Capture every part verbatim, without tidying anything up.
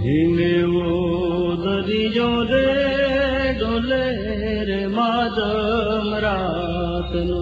હિમેવો દરિયો રે ડોલે રે માધમ રાતનો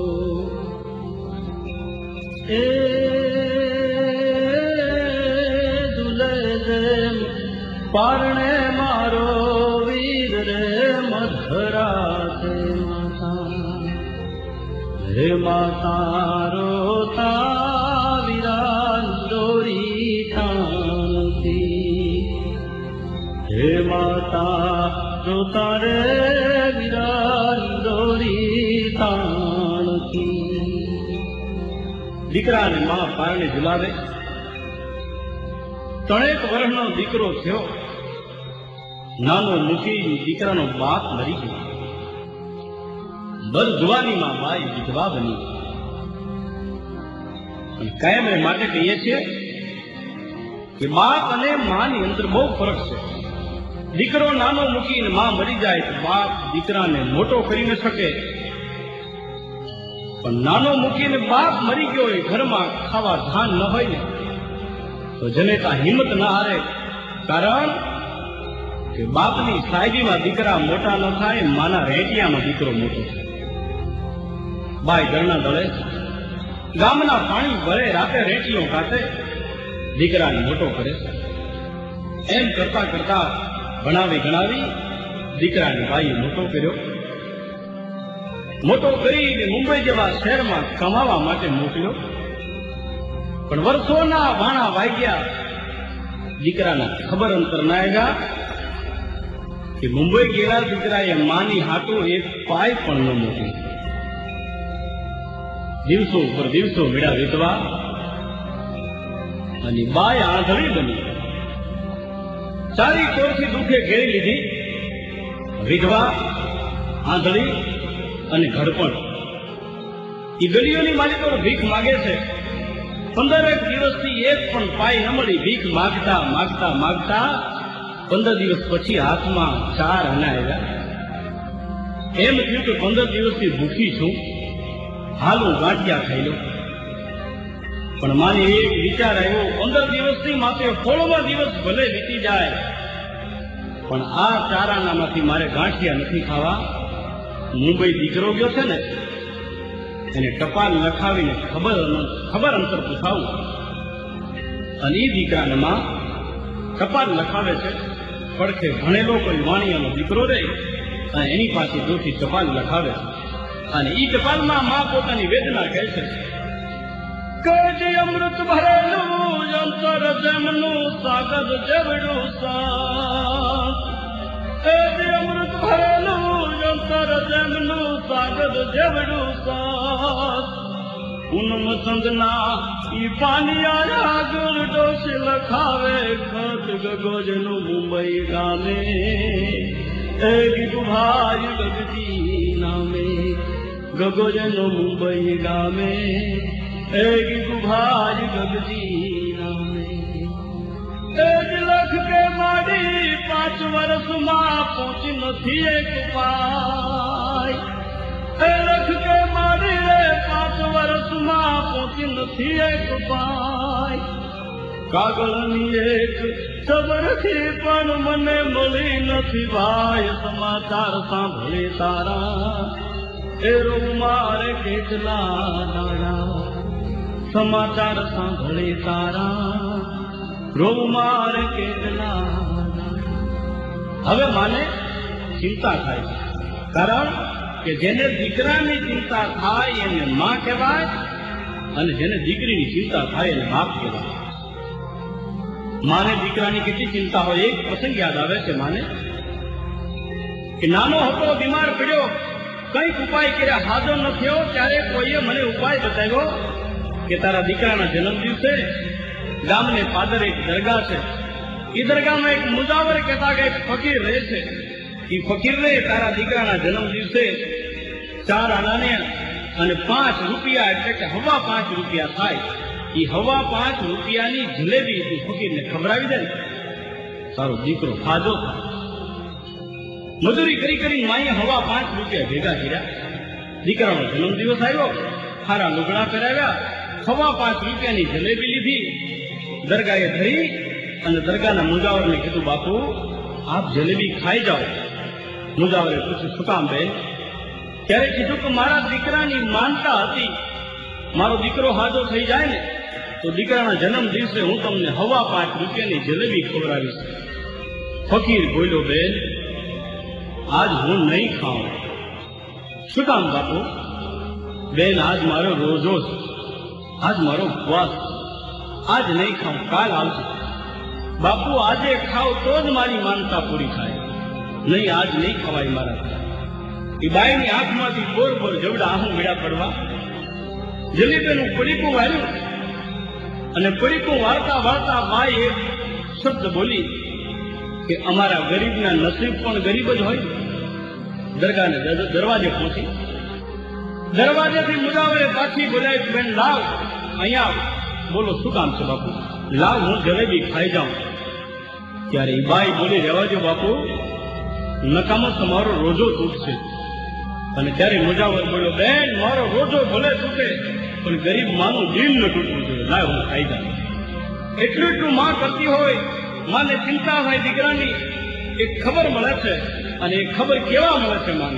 એ દુલે રે પારણે મારો વીર રે મધરાતે માતા રે માતા રોતા વિરાન દોરી ઠાણતી હે માતા રોતા રે વિરાન દોરી ઠાણતી દીકરાને મા પારણે ઝુલાવે ત્રણેક વર્ષનો દીકરો થયો નાનો મૂકી દીકરાનો બાપ મરી ગયો બર જુવાનીમાં બાઈ વિધવા બની અને કાયમ માટે કહીએ છીએ કે બાપ અને માની અંદર બહુ ફરક છે દીકરો નાનો મૂકીને માં મરી જાય તો બાપ દીકરાને મોટો કરી ન શકે પણ નાનો મૂકીને બાપ મરી ગયો હોય ઘરમાં ખાવા ધાન ન હોય ને તો જનેતા હિંમત ન હારે કારણ કે બાપની સાહેબીમાં દીકરા મોટા ન થાય માના રેટિયામાં દીકરો મોટો થાય બાઈ ઘરના દળે ગામના પાણી ભરે રાતે રેટીઓ કાઢે દીકરાને મોટો કરે એમ કરતા કરતા ભણાવી ગણાવી દીકરાને બાઈએ મોટો કર્યો મોટો કરીને મુંબઈ જેવા શહેરમાં કમાવા માટે મોકલ્યો પણ વર્ષોના વાણા વાગ્યા દીકરાના ખબર અંતર ના આવ્યા કે મુંબઈ ગયેલા દીકરાએ માની હાટું એક પાય પણ ન મોકલી દિવસો ઉપર દિવસો વીડા વીતવા અને બાય આંધળી બની ચારી કોરથી દુઃખે ઘેરી લીધી વિધવા આંધળી અને ઘડપણ એ ગલીઓની માલિકો ભીખ માગે છે પંદરેક દિવસથી એક પણ પાય ન મળી ભીખ માગતા માગતા માગતા પંદર દિવસ પછી હાથમાં ચાર આના આવ્યા એમ થયું કે પંદર દિવસથી ભૂખી છું હાલ હું ગાંઠિયા ખાઈ લઉં પણ માને એક વિચાર આવ્યો પંદર દિવસથી માથે સોળમા દિવસ ભલે વીતી જાય પણ આ ચારાનામાંથી મારે ગાંઠિયા નથી ખાવા મુંબઈ દીકરો ગયો છે ને એને ટપાલ લખાવીને ખબર ખબર અંતર પૂછાવું અને એ દીકરાને માં ટપાલ લખાવે છે પડખે ભણેલો કોઈ વાણિયાનો દીકરો રહે અને એની પાસે દોથી ટપાલ લખાવે છે અને ઈ ટપાલમાં માં પોતાની વેદના કહે છે કે અમૃત ભરેલું અંતર જેમનું સાગર જેવડું સાત એ અમૃત ભરેલું અંતર જેમનું સાગર જેવડું સાત પૂનમ સંગના ઈ પાનિયા ગુર ડોશ લખાવે ખત ગગોજનું મુંબઈ ગામે એ ગીતું ભાઈ ગગજી નામે ગગોજનું મુંબઈ ગામે એ ગીતું ભાઈ ગગજી નામે એક લખ કે માડી પાંચ વર્ષમાં પહોંચી નથી એક પાય એ લખ કે માડી રે પાંચ વર્ષમાં પહોંચી નથી એક પાય કાગળની એક ખબરથી પણ મને મળી નથી ભાઈ સમાચાર સાંભળી તારા એ રોગ મારે કેટલા દાડા સમાચાર સાંભળી તારા રોગ મારે કેટલા હવે માને ચિંતા થાય છે કારણ કે જેને દીકરાની ચિંતા થાય એને માં કહેવાય અને જેને દીકરીની ચિંતા થાય એને બાપ કહેવાય માને દીકરાની કેટલી ચિંતા હોય એક પ્રસંગ યાદ આવે છે માને કે નાનો હતો બીમાર પડ્યો કઈક ઉપાય કર્યા હાજર ન થયો ત્યારે કોઈએ મને ઉપાય બતાવ્યો કે તારા દીકરાના જન્મ દિવસે ગામને પાદર એક દરગાહ છે એ દરગાહમાં એક મુજાવર કહેતા કે એક ફકીર રહે છે એ ફકીરને તારા દીકરાના જન્મ દિવસે ચાર આનાને અને પાંચ રૂપિયા એટલે કે હવા પાંચ રૂપિયા થાય એ હવા પાંચ રૂપિયાની જલેબી તું ફકીરને ખવડાવી દે તારો દીકરો ફાજો થાય મજૂરી કરી કરીને માએ હવા પાંચ રૂપિયા ભેગા કર્યા દીકરાનો જન્મ દિવસ આવ્યો સારા લુગડા પહેરાવ્યા હવા પાંચ રૂપિયાની જલેબી લીધી દરગાહે ધરી અને દરગાહના મુજાવરને કીધું, બાપુ આપ જલેબી ખાઈ જાઓ. મુજાવરે પૂછ્યું, શું કામ બેન? ત્યારે કીધું કે મારા દીકરાની માનતા હતી, મારો દીકરો હાજો થઈ જાય ને તો દીકરાના જન્મ દિવસે હું તમને હવા પાંચ રૂપિયાની જલેબી ખવડાવીશ. ફકીર બોલ્યો, બેન આજ હું નહીં ખાઉં. શું કામ બાપુ? બેન આજ મારો રોજો છે, આજ મારો ઉપવાસ, આજ નહીં ખાઉં, કાલ આવશે. બાપુ આજે ખાવ તો જ મારી માનતા પૂરી થાય, નહીં આજ નહીં ખવાય મારા. એ બાઈની આંખમાંથી બોર બોર જવડા આહું મેળા પડવા. જલેબીનું પડીકું વાળ્યું અને પડીકું વાળતા વાળતા બાઈ એક શબ્દ બોલી કે અમારા ગરીબના નસીબ પણ ગરીબ જ હોય. દરગાહને દરવાજે પહોંચી, દરવાજેથી મુજાવરે પાછી બોલાવી, બેન લાવ અહીંયા. બોલો શું કામ છે બાપુ? લાવ હું જલેબી ખાઈ જાઉં. ત્યારે એ બાઈ બોલી, રહેવા દો બાપુ, નકામો તમારો રોજો તૂટશે. અને ત્યારે મુજાવર બોલ્યો, બેન મારો રોજો ભલે તૂટે પણ ગરીબ માનું દિલ ન તૂટવું જોઈએ, લાવ હું ખાઈ જાઉં. એટલું એટલું માં કરતી હોય, માને ચિંતા હોય દીકરાની, એક ખબર મળે છે. અને એ ખબર કેવા મળે છે માને?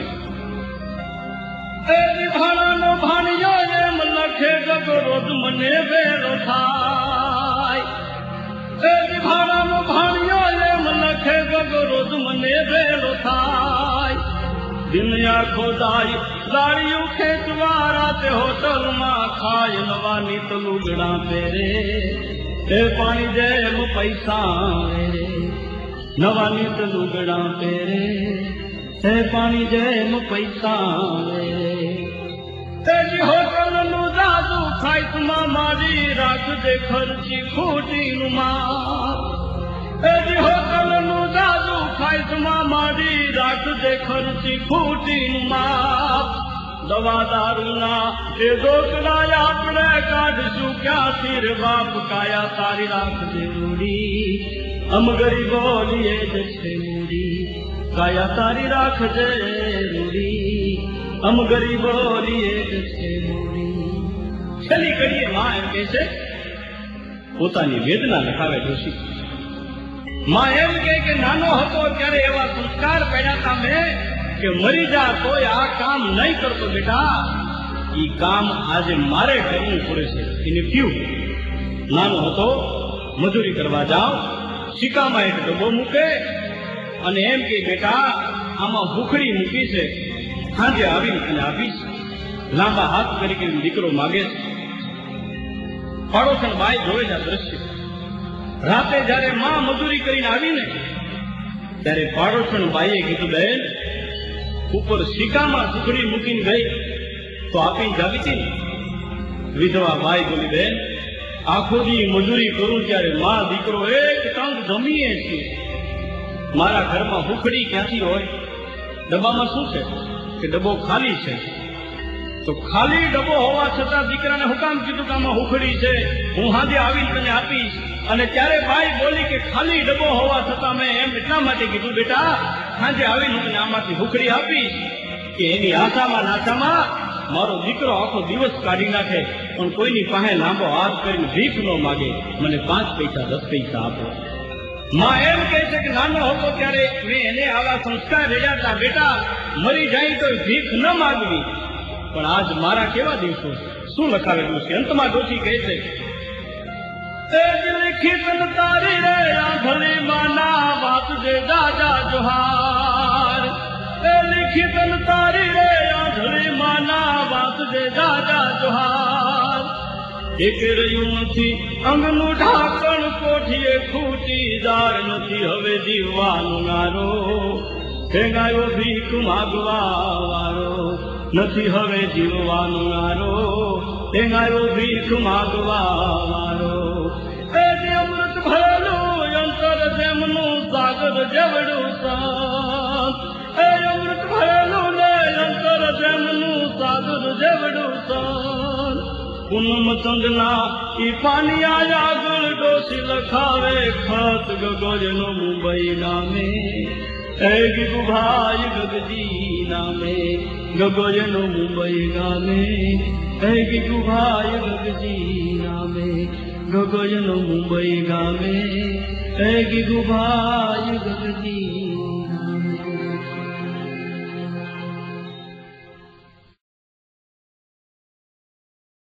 એ ભાણાનો ભાણિયો એમ લખે ગગો રોજ મને વેરો થાય. એ ભાણાનો ભાણિયો એમ લખે ગગો રોજ મને વેરો થાય. દિન આખો દાય દાળિયું ખેંચવા રાતે હોટલમાં ખાય, નવા નીત લુગડા પહેરે એ પાણી જેમ પૈસા રે. નવા નીત લુગડા પહેરે એ પાણી જેમ પૈસા રે. તેજી હોટલ નું જાદુ ખાય તુમા મારી રાખજે ખર્ચી ખોટી નું માર. તેજી હોટલ નું જાદુ ખાય તુમા મારી રાખજે ખર્ચી ખોટી નું માર. દવા દારૂના એ દોકડા આપણે કાઢશું ક્યાંથી રે બાપ, કાયા તારી રાખજે રૂડી, અમ ગરીબો લીએ જ છે મૂડી. કાયા તારી રાખજે રૂડી, અમ ગરીબો લીએ જ છે મૂડી. છેલ્લી કડીએ માં એમ કહે છે, પોતાની વેદના લખાવે ડોશી. માં એમ કહે કે નાનો હતો ત્યારે એવા સંસ્કાર પડ્યા હતા મેં કે મરી જા તોય આ કામ નહીં કરતો બેટા. ઈ કામ આજે મારે કરવું પડે છે. એને ક્યું? નાનો હતો, મજૂરી કરવા જાઓ, સિક્કામાં એક ડબ્બો મૂકે અને એમ કે બેટા આમાં ભૂખડી મૂકી છે, સાંજે આવીને અને આપીશ. લાંબા હાથ કરી દીકરો માગે છે. પાડોશણ બાઈ જોવે છે આ દ્રશ્ય. રાતે જયારે માં મજૂરી કરીને આવીને ત્યારે પાડોશણ બાઈએ કીધું, બેન ઉપર સિક્કામાં ભૂખડી મૂકીને ગઈ તો આપીને જાવી હતી ને. વિધવા બાઈ બોલી, બેન આખો દી મજૂરી કરું ત્યારે માં દીકરો એક ટંક જમીએ છીએ, મારા ઘરમાં ભૂખડી ક્યાંથી હોય? ડબ્બામાં શું છે કે ડબ્બો ખાલી છે. તો ખાલી ડબ્બો હોવા છતાં દીકરાને હું કામ કીધું કે આમાં ભૂખડી છે, હું હાજે આવીને તને આપીશ. અને ત્યારે બાઈ બોલી કે ખાલી ડબ્બો હોવા છતાં મેં એમ એટલા માટે કીધું બેટા હાજે આવીને તને આમાંથી ભૂખડી આપીશ કે એની આશામાં નાશામાં મારો દીકરો આખો દિવસ કાઢી નાખે પણ કોઈની પાસે લાંબો હાથ કરીને ભીખ ન માગે, મને પાંચ પૈસા દસ પૈસા આપો. માં એમ કહે છે કે નાનો હતો ત્યારે મેં એને આવા સંસ્કાર રહ્યા હતા, બેટા મરી જાય તો ભીખ ન માગવી. પણ આજ મારા કેવા દિવસો, શું લખાવેલું છે? અંતમાં ડોશી કહે છે, તારી રે આંધળી માના વાત જે દાદા જોહાર. એ લિખિત તારી રે આંધળી માના વાત જે દાદા જોહાર. એક રહ્યું નથી અંગનું ઢાંકણ, કોઠીએ ખૂટી દાર નથી હવે જીવવાનું નારો. ઠેંગાયો ભીખ માગવા વાળો નથી હવે જીવવાનું નારો. ઠેંગાયો ભીખ માગવા વાળો. એ જે અમૃત ભરેલું અંતર જેમનું સાગર જેવડું સાત. એ અમૃત ભરેલું ને અંતર જેમનું સાગર જેવડું સાત. પૂનમ ચંદના ઈ પાનિયા આગળ ડોશી લખાવે ખત ગગોજનો મુંબઈ નામે. એ ગીગુભાઈ ગગજી નામે ગગોજનો મુંબઈ ગામે. એ ગીગુભાઈ ગગજી નામે ગગોજનો મુંબઈ ગામે. હે ગીગુભાઈ ગગજી